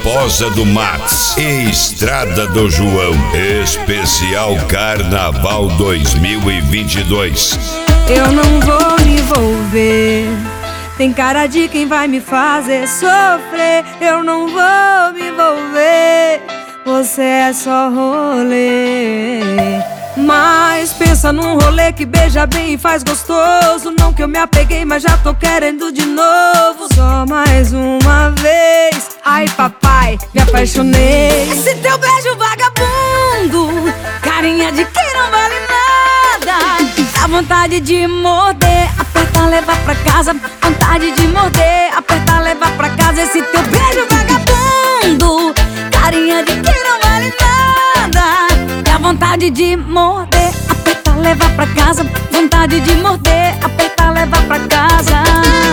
Fosa do Matos e Estrada do João. Especial Carnaval 2022. Eu não vou me envolver, tem cara de quem vai me fazer sofrer. Eu não vou me envolver, você é só rolê. Mas pensa num rolê que beija bem e faz gostoso. Não que eu me apeguei, mas já tô querendo de novo. Só mais uma vez. Ai papai, me apaixonei. Esse teu beijo vagabundo, carinha de quem não vale nada. Dá vontade de morder, apertar, levar pra casa. Vontade de morder, apertar, levar pra casa. Esse teu beijo vagabundo, carinha de quem não vale nada. Dá vontade de morder, apertar, levar pra casa. Vontade de morder, apertar, levar pra casa.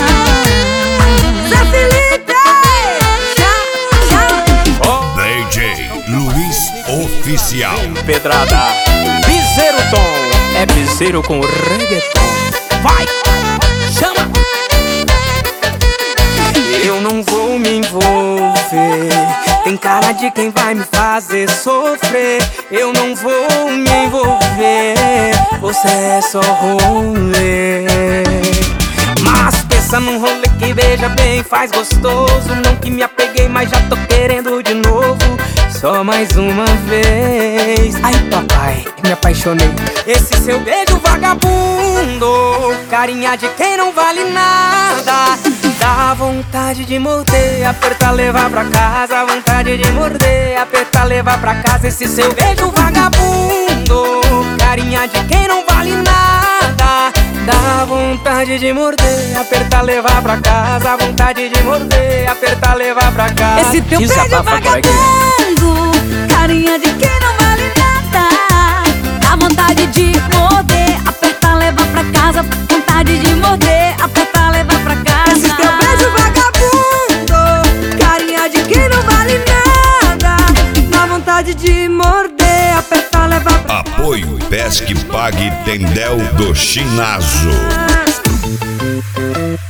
Zé Felipe! DJ Luiz Oficial. Pedrada, piseiro tom. É piseiro com reggaeton. Vai, chama. Eu não vou me envolver, tem cara de quem vai me fazer sofrer. Eu não vou me envolver, você é só rolê. Mas pensa num rolê que beija bem, faz gostoso. Não que me apeguei, mas já tô querendo de novo. Só mais uma vez. Ai papai, me apaixonei. Esse seu beijo vagabundo, carinha de quem não vale nada. Dá vontade de morder, apertar, levar pra casa. Vontade de morder, apertar, levar pra casa. Esse seu beijo vagabundo, carinha de quem não vale nada. Dá vontade de morder, apertar, levar pra casa. Vontade de morder, apertar, levar pra casa. Esse teu beijo vagabundo, carinha de quem não vale nada. Dá vontade de morder, apertar, levar pra casa. Vontade de morder, apertar, levar pra casa. Esse teu beijo vagabundo, carinha de quem não vale nada. Dá vontade de morder, apertar, levar pra casa. Apoio Pesque Pague Tendel do Chinazo.